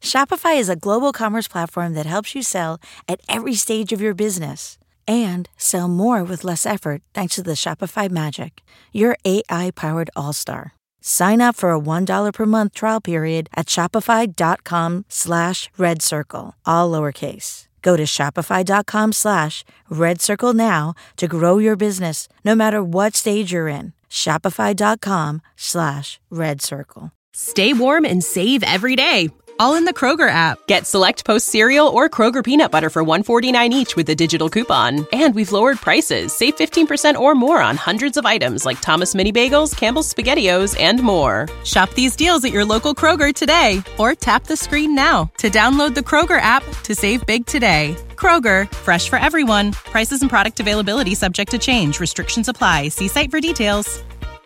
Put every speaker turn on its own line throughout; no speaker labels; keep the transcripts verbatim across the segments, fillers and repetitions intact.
Shopify is a global commerce platform that helps you sell at every stage of your business and sell more with less effort thanks to the Shopify Magic, your A I-powered all-star. Sign up for a one dollar per month trial period at shopify.com slash red circle, all lowercase. Go to shopify.com slash red circle now to grow your business no matter what stage you're in. Shopify.com slash red circle.
Stay warm and save every day, all in the Kroger app. Get Select Post cereal or Kroger peanut butter for one forty-nine each with a digital coupon. And we've lowered prices. Save fifteen percent or more on hundreds of items like Thomas Mini Bagels, Campbell's SpaghettiOs, and more. Shop these deals at your local Kroger today or tap the screen now to download the Kroger app to save big today. Kroger, fresh for everyone. Prices and product availability subject to change. Restrictions apply. See site for details.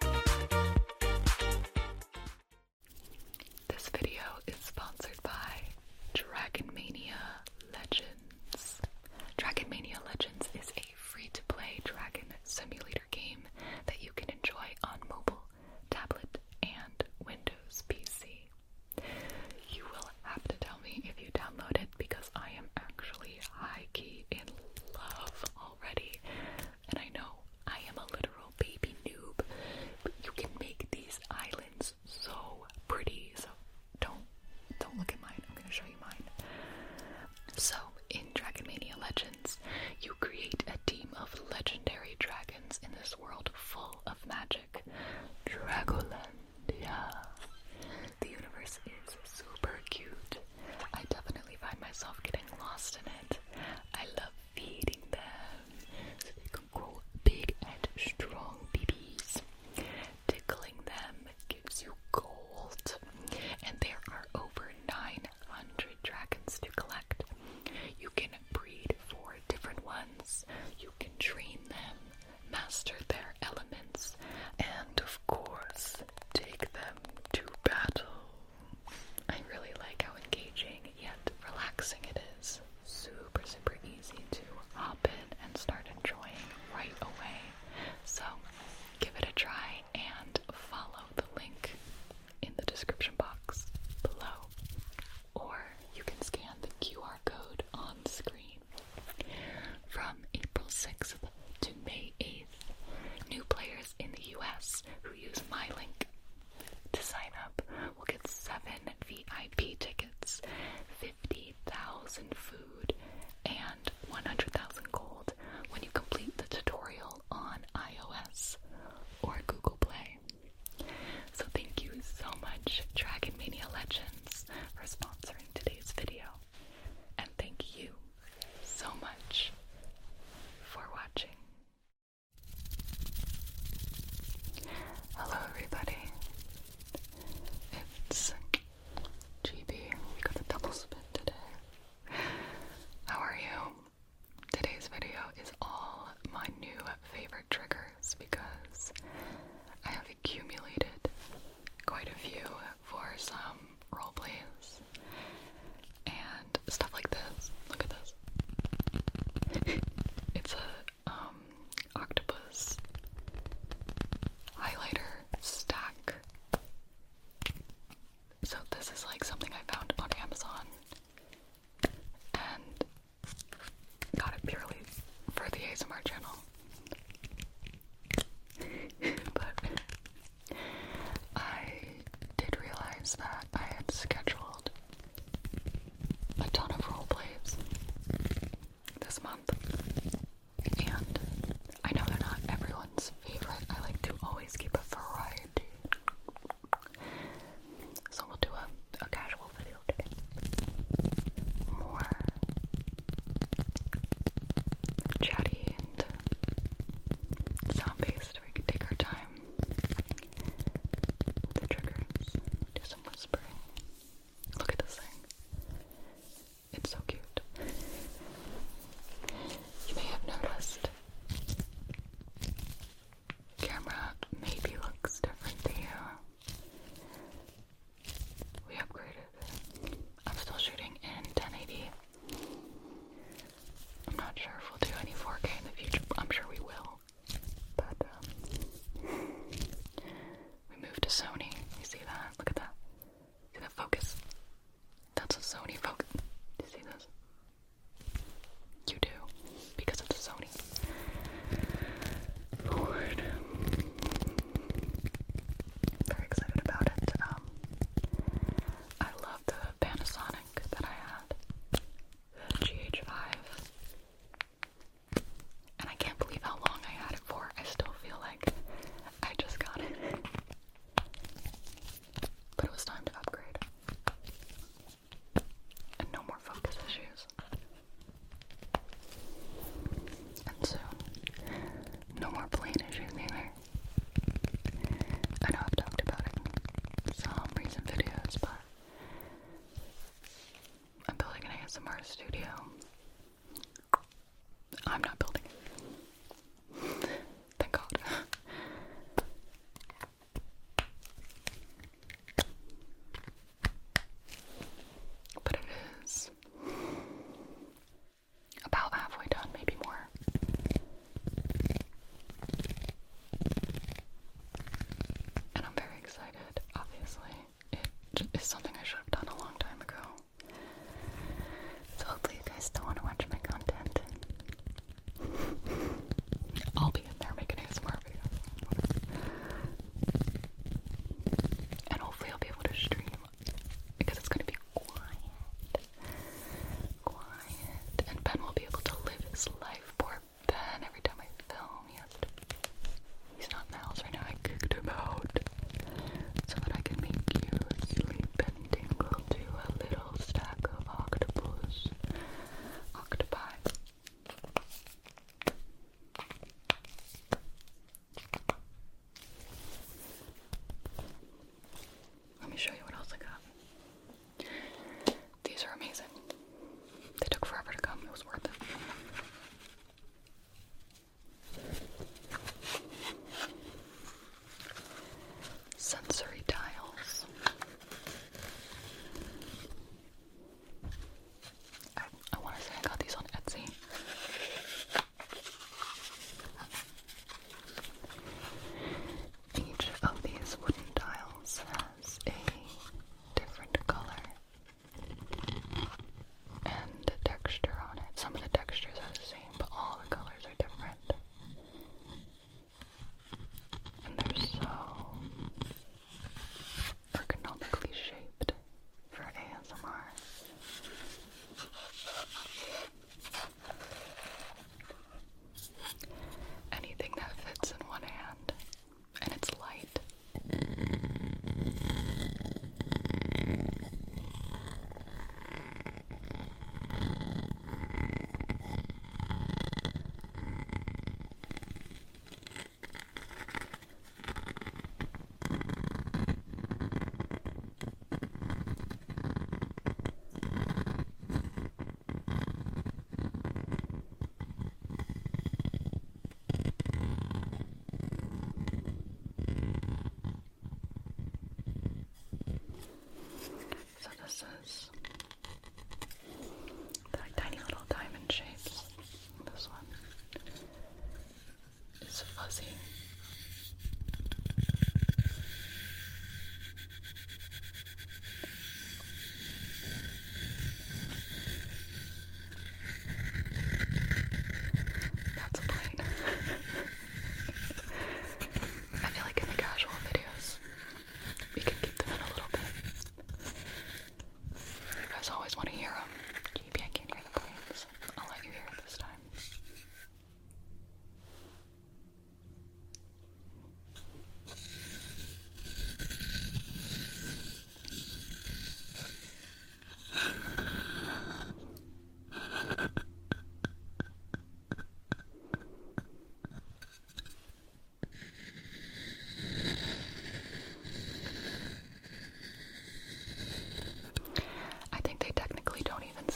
This video is sponsored by Dragon Mania Legends. Dragon Mania Legends is a free-to-play dragon simulator game that you can enjoy on mobile, tablet, and Windows P C. You will have to tell me if you download it because I am actually high-key in love already. And I know I am a literal baby noob, but you can make these islands so pretty. So don't don't look at mine. I'm going to show you mine. So in Dragon Mania Legends, you create a team of legendary dragons in this world full of magic. Dragolandia. The universe is super cute. I definitely find myself getting lost in it. I love feeding them so they can grow big and strong babies. Tickling them gives you gold. And there are over nine hundred dragons to collect. You can breed four different ones. You can train them, master their elements, and of course, take them to battle. I really like how engaging yet relaxing it is. Super, super easy to hop in and start enjoying right away. So, give it a try and follow the link in the description box below. Or you can scan the Q R code on screen. From April sixth to May eighth, new players in the U S who use my link to sign up will get seven V I P tickets, fifty thousand food, and one hundred thousand gold when you complete the tutorial on iOS or Google Play. So thank you so much, Dragon Mania Legends, for sponsoring today's video. And thank you so much for watching. Hello everybody. It's G B. We got a double spin today. S M R studio. I'm not building it. Thank God. But it is about halfway done, maybe more. And I'm very excited, obviously. It is something I should have done a long time ago. So hopefully you guys still want to watch my content. I'll be in there making A S M R videos. And hopefully I'll be able to stream, because it's going to be quiet. Quiet. And Ben will be able to live his life. Poor Ben. Every time I film, he has to... He's not in the house right now. I kicked him out. So that I can make you sleep and tingle to a little stack of octopus. Octopi. Let me show you what else I got. These are amazing. They took forever to come. It was worth it. Sensory tiles. I, I want to say I got these on Etsy. Each of these wooden tiles has a different color and texture on it. Some of the textures are the same, but all the colors are different. And they're so ergonomically shaped for A S M R. Anything that fits in one hand, and it's light. So this is the tiny little diamond shapes. This one is fuzzy. That's a plane. I feel like in the casual videos, we can keep them in a little bit. You guys always want to hear them. Maybe I can't hear the planes. I'll let you hear it this time. I think they technically don't even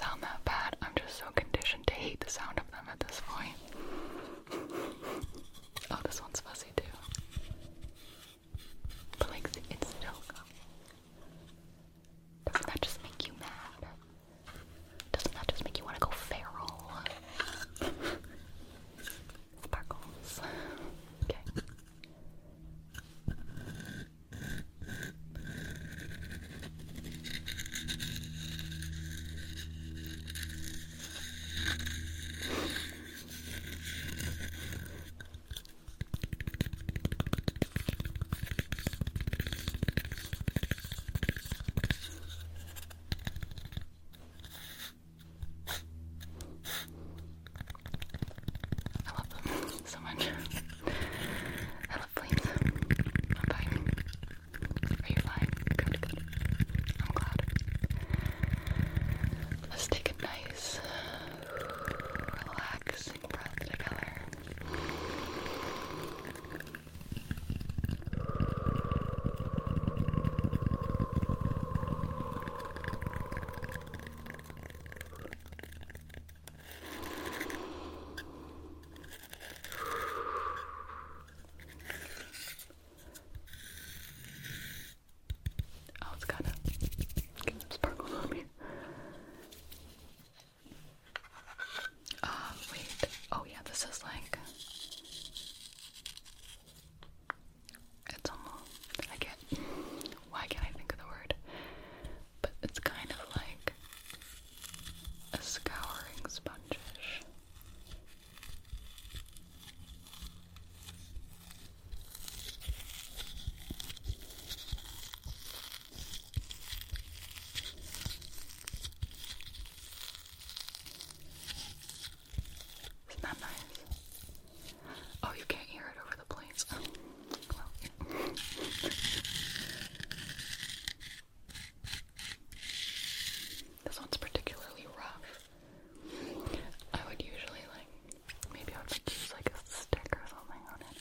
This one's particularly rough. I would usually like, maybe I would use like a stick or something on it.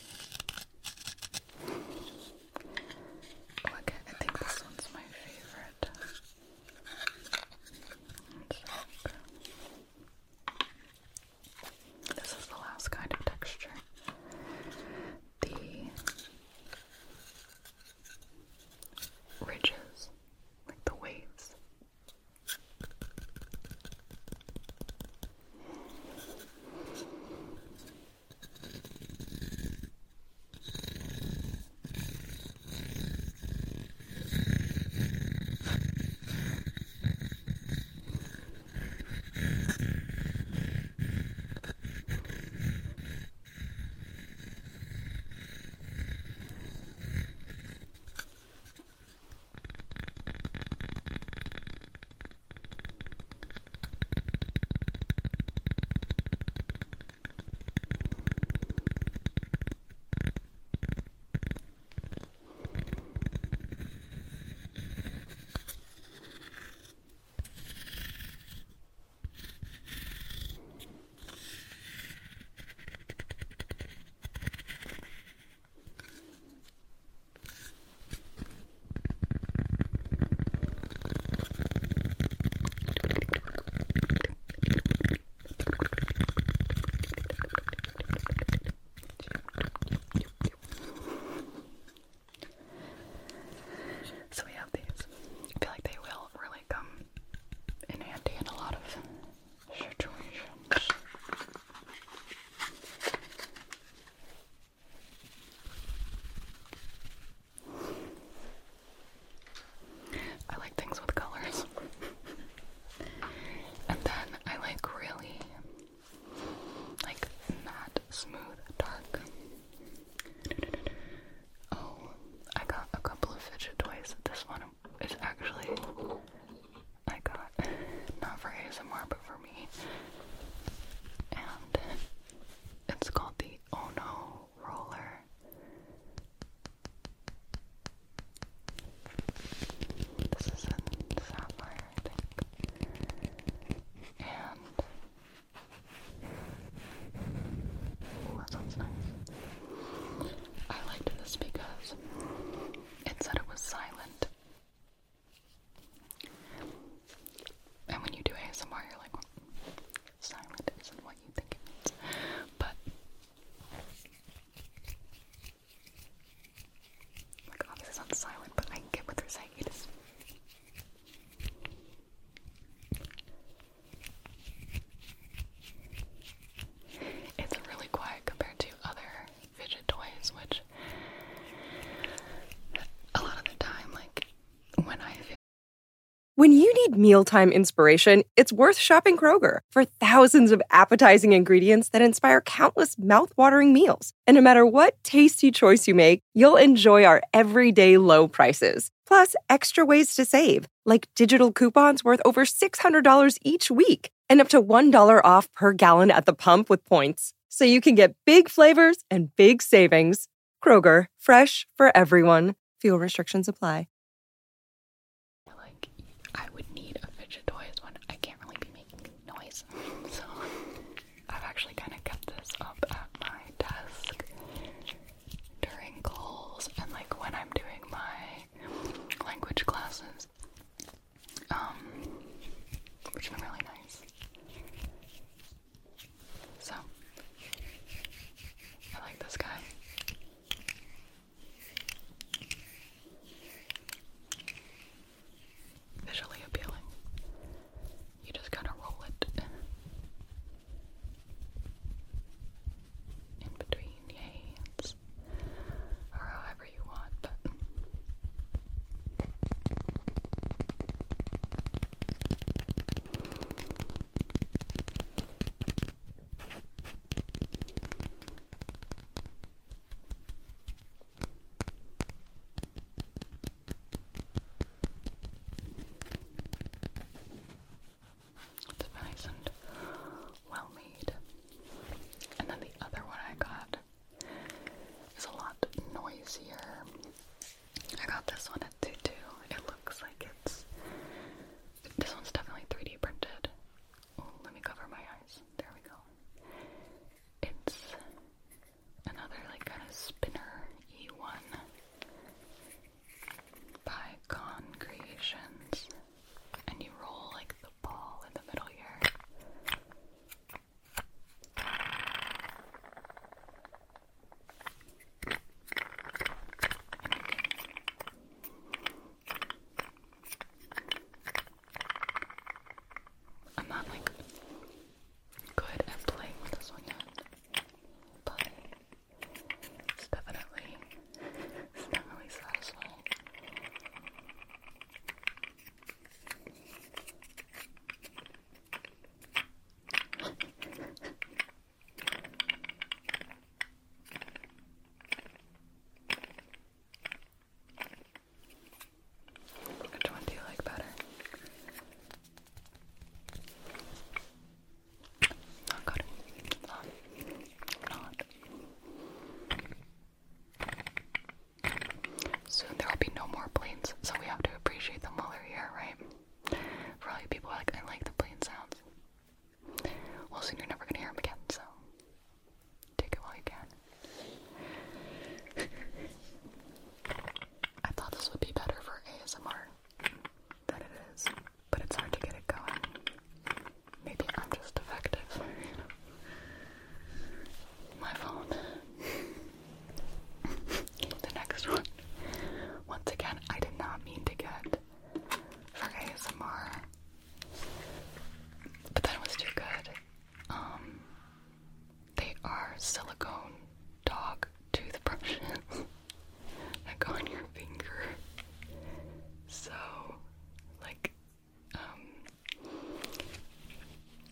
Oh, okay, I think this one's my favorite. This is the last kind of texture. The ridges, like the waves. So we have these. I feel like they will really come in handy in a lot of situations. I like things with colors. And then I like really, like, matte, smooth, dark. Oh, I got a couple of fidget toys. This one is actually, I got, not for A S M R, but for me. And it's called the Ono Roller. This is in sapphire, I think. And ooh, that sounds nice. I liked this because it said it was silent. And when you do A S M R, you're like, well, silent isn't what you think it means. But like, obviously it's not silent, but I get what they're saying. It is. It's really quiet compared to other fidget toys, which a lot of the time, like, when I feel
When you need mealtime inspiration, it's worth shopping Kroger for thousands of appetizing ingredients that inspire countless mouth-watering meals. And no matter what tasty choice you make, you'll enjoy our everyday low prices. Plus, extra ways to save, like digital coupons worth over six hundred dollars each week and up to one dollar off per gallon at the pump with points. So you can get big flavors and big savings. Kroger, fresh for everyone. Fuel restrictions apply.
like I would need a fidget toy is when I can't really be making noise. So I've actually kind of kept this up at my desk during calls and like when I'm doing my language classes, um, which have been really nice. So I like this guy. Visually appealing. You just gotta roll it.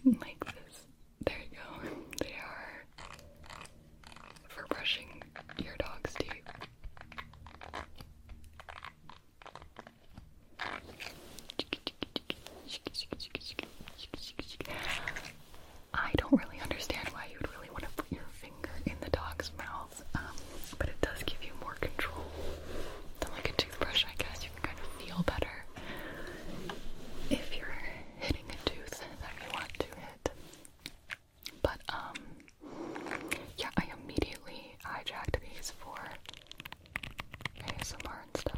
like this. There you go. They are for brushing your dog's teeth. I don't really understand why you would really want to put your finger in the dog's mouth, um, but it does give you more control than like a toothbrush, I guess. You can kind of feel better if you're hitting a tooth that you want to hit. But, um, yeah, I immediately hijacked these for A S M R instead.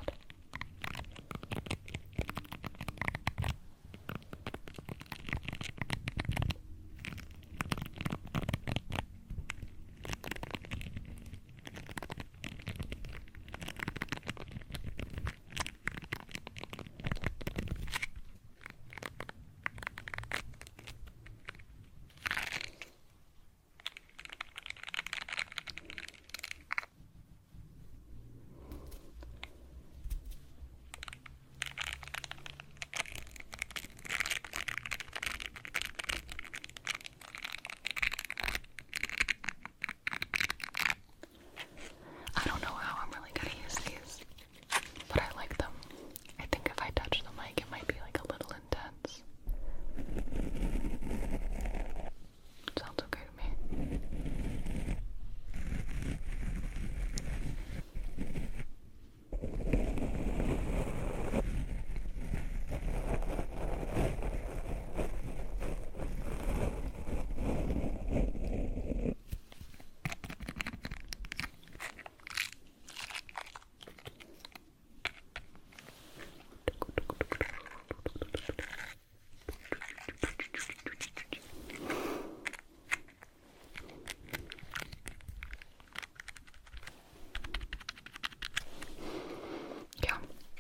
I don't know how I'm really gonna use these, but I like them. I think if I touch the mic, it might be like a little intense. Sounds okay to me. Yeah,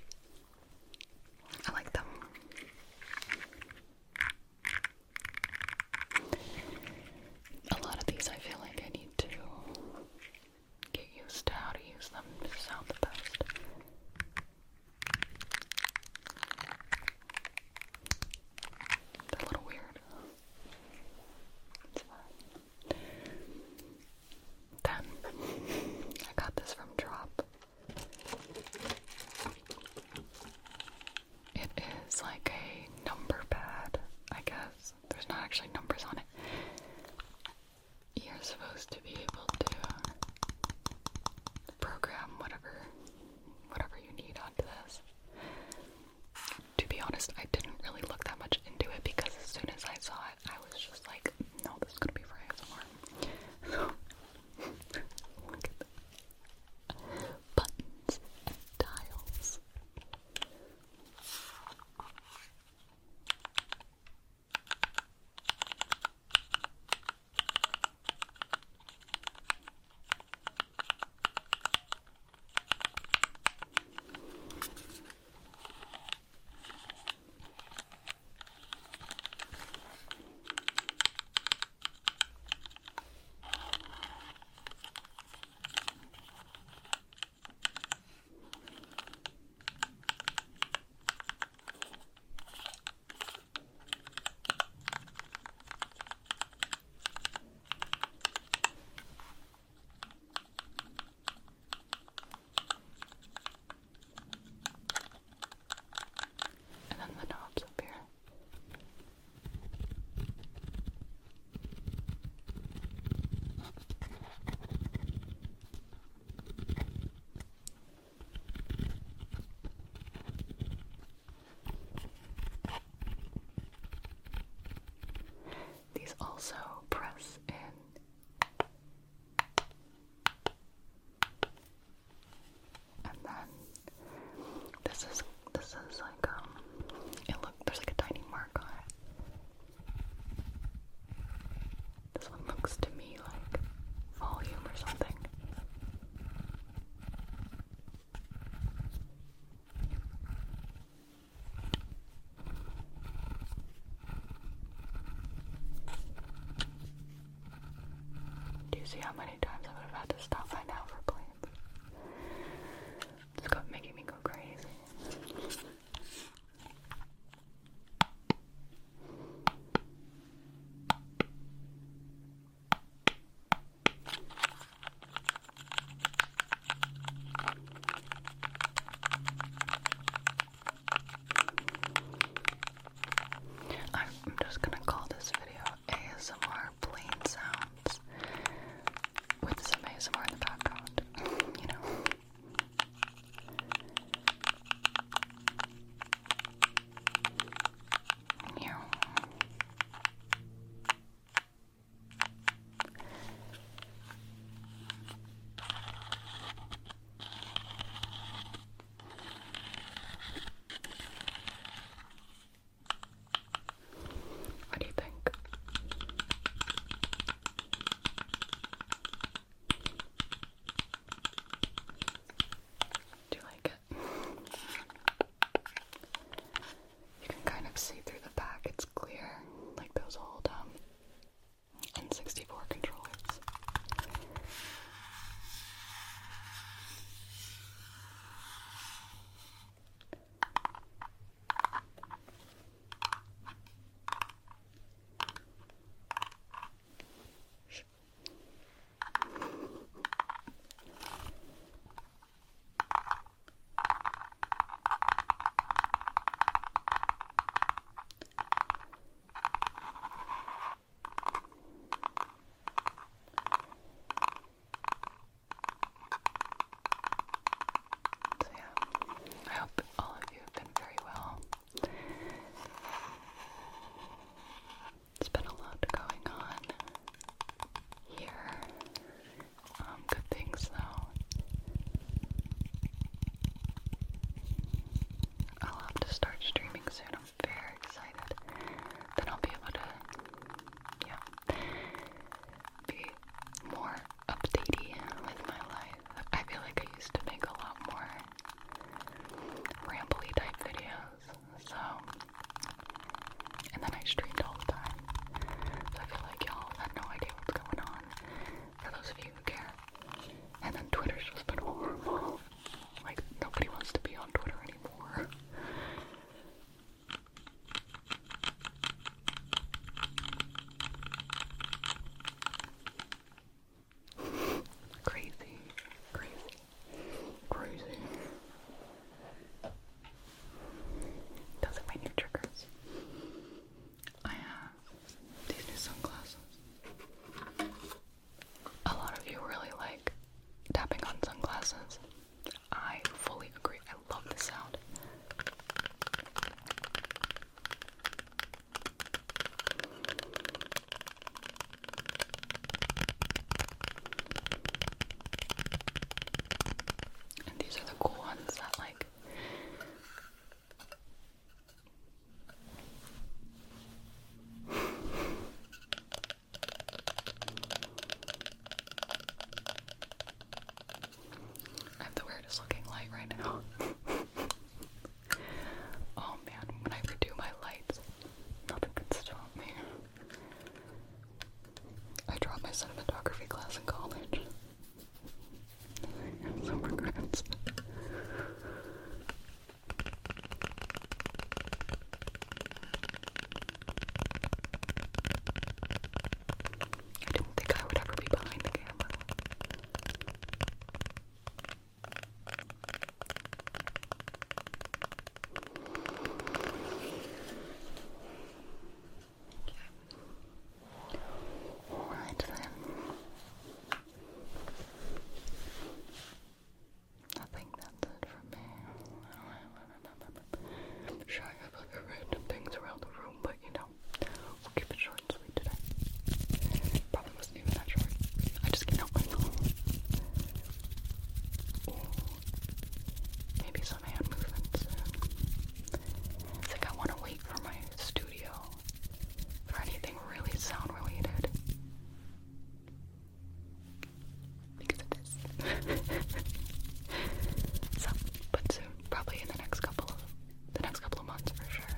I like them. A lot of these I feel like I need to get used to how to use them to sound the best. They're a little weird. It's fine. Then, I got this from Drop. It is like a number pad, I guess. There's not actually numbers on it. You're supposed to be able to program whatever whatever you need onto this. To be honest, I didn't really look that much into it because as soon as I saw it, I was just like, no, this is gonna be for A S M R. So, look at the buttons and dials. And then the knobs up here. These also press in. And then this is this is like um it look there's like a tiny mark on it. This one looks to me like volume or something. Do you see how many times I would have had to stop by now for planes? It's got making me go crazy. just gonna call this video A S M R plain sounds with some A S M R in the background, you know. Yeah. What do you think? Do you like it? You can kind of see through the back, it's clear, like those old um, N sixty-four controllers. So yeah, I hope all of you have been very well. It's been a lot going on here. Um, good things though. I'll have to start streaming soon. I'm very excited. Then I'll be able to, yeah, be more updatey with my life. I feel like I used to make a lot more rambly type videos, so, and then I streamed all the time, so I feel like y'all had no idea what's going on, for those of you who care. And then Twitter's just been horrible. Like, nobody wants to be on Twitter anymore. Crazy, crazy, crazy. Those are my new triggers. I have these new sunglasses. A lot of you really like tapping on sunglasses. I fully agree. I love the sound. And these are the cool ones that like I have the weirdest looking light right now. Oh man, when I redo my lights, nothing can stop me. I dropped my cinematography class in college. I have some regrets. I didn't think I would ever be behind the camera. Alright then. I think that's it for me. I'm sure I have other random things around the room, but you know, we'll keep it short and sweet today. Probably wasn't even that short. I just can't help myself. Ooh. Maybe some hand movements soon. It's like I want to wait for my studio for anything really sound related. Because it is. So, but soon, probably in the next couple of the next couple of months for sure.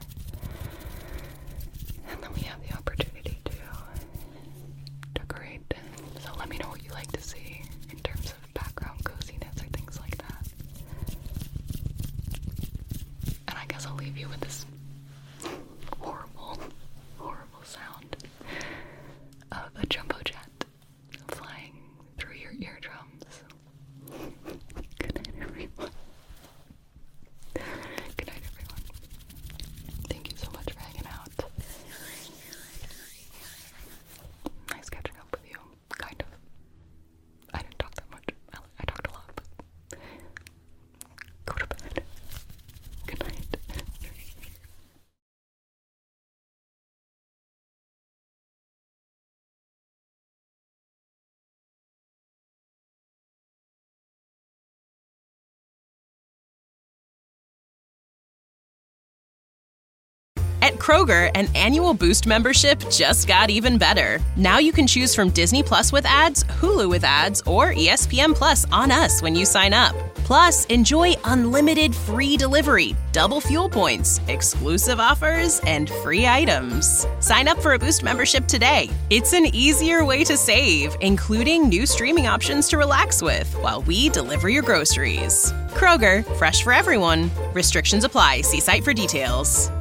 And then we have the opportunity to decorate. So let me know what you like to see in terms of background coziness or things like that. And I guess I'll leave you with this horrible, horrible sound of a jumbo jet flying through your eardrums. Good night, everyone. Good night, everyone. Thank you so much for hanging out.
At Kroger, an annual Boost membership just got even better. Now you can choose from Disney Plus with ads, Hulu with ads, or E S P N Plus on us when you sign up. Plus, enjoy unlimited free delivery, double fuel points, exclusive offers, and free items. Sign up for a Boost membership today. It's an easier way to save, including new streaming options to relax with while we deliver your groceries. Kroger, fresh for everyone. Restrictions apply. See site for details.